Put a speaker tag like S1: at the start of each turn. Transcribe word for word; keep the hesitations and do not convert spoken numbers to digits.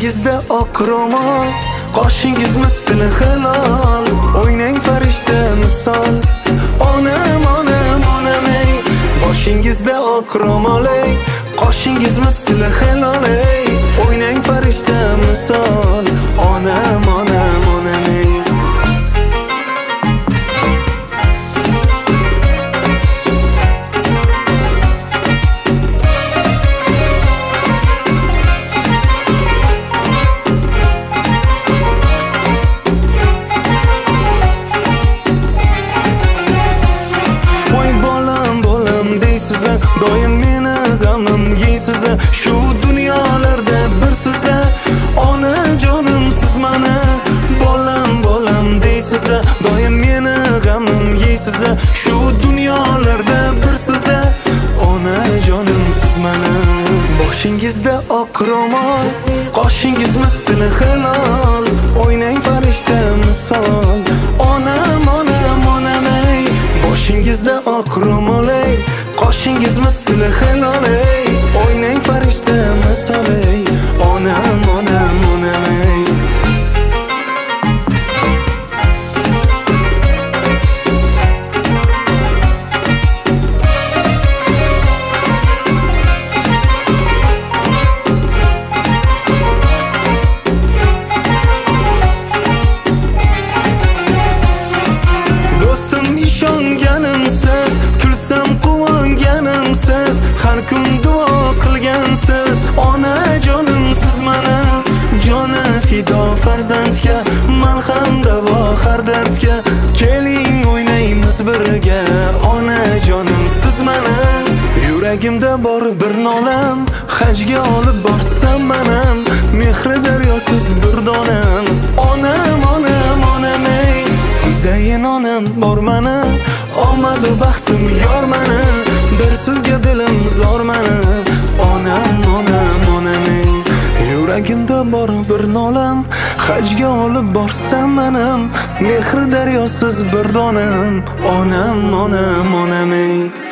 S1: Boshingizda oq ro'mol, qoshingizmi sili hilol. O'ynang farishta misol, onam onam onam ey. Boshingizda oq ro'mol ey, qoshingizmi sili hilol ey. O'ynang farishta misol, onam onam onam ey. Doim meni g'amim yeysiz, shu dunyolarda bir siz, onajonim siz mana. Bolam bolam deysiz, doim meni g'amim yeysiz, shu dunyolarda bir siz, onajonim siz mana. Boshingizda oq ro'mol, qoshingizmi sili hilol. O'ynang farishta misol, onam onam onam ey. Boshingizda oq ro'mol ey, qoshingizmi sili hilol ey. O'ynang farishta misol ey, onam onam onam ey. Do'stim ishonganimsiz, kulsam quvonganimsiz, har kun duo qilgansiz, onajonim siz mana. Joni fido farzandga, malham davo har dardga. Keling o'ynaymiz birga, onajonim siz mana. Yuragimda bor bir nolam, hajga olib borsam manam. Mehri daryosiz bir donam, onam onam onam ey. Sizdayin onam bor mana, omadu baxtim yor mana. Bir sizga dilim zor mana, onam onam onam ey. Yuragimda bor bir nolam, hajga olib borsam manam. Mehri daryosiz bir donam, onam onam onam ey.